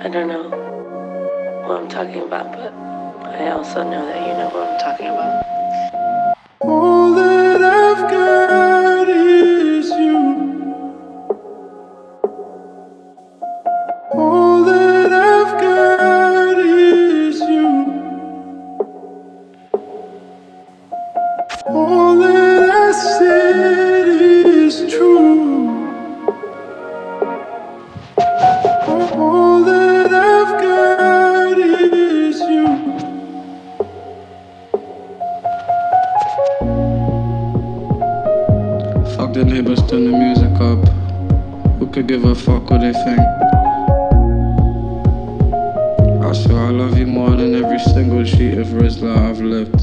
I don't know what I'm talking about, but I also know that you know what I'm talking about. All that I've got is you. All that I've got is you. All that I said is true. All that I've got is you. Fuck the neighbors, turn the music up. Who could give a fuck what they think? I swear I love you more than every single sheet of Rizla I've lived.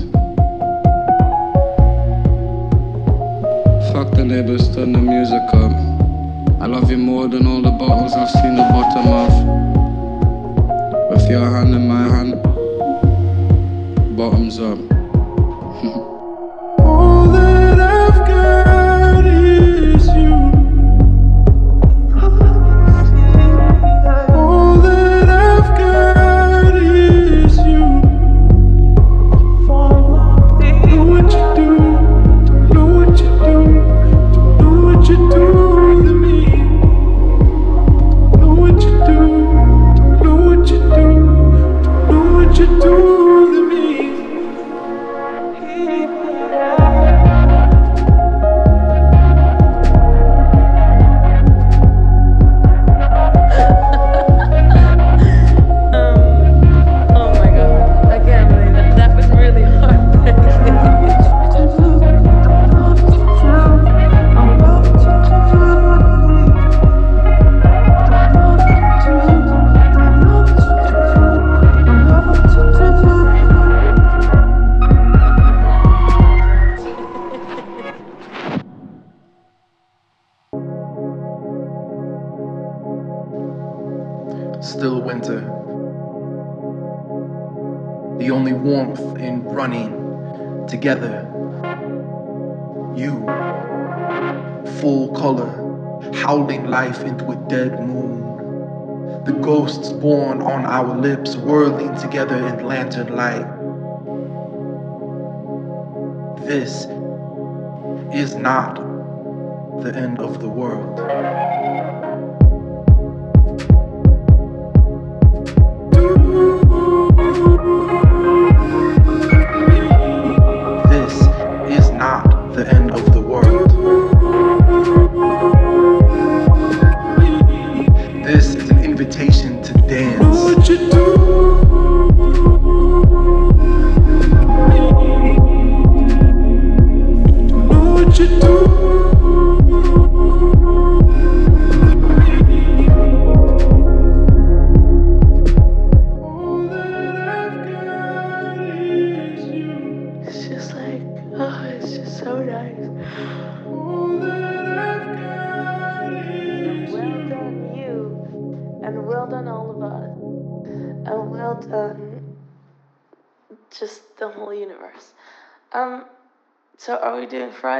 Fuck the neighbors, turn the music up. I love you more than all the bottles I've seen the bottom of. With your hand in my hand, bottoms up. All that I've got is you. All that I've got is you. Know what you do, don't know what you do, don't know what you do to me. Know what you do, don't know what you do, don't know what you do to me. Oh my god, I can't believe that. That was really heartbreaking. Still winter. The only warmth in running together. You, full color, howling life into a dead moon. The ghosts born on our lips, whirling together in lantern light. This is not the end of the world. This is not the end of the world. This is an invitation to dance. Know what you do. Know what you do. All that I've got is you. It's just like, oh, it's just so nice. All that I've got is Well you. done, you. And well done, all of us. And well done, just the whole universe. So are we doing Friday?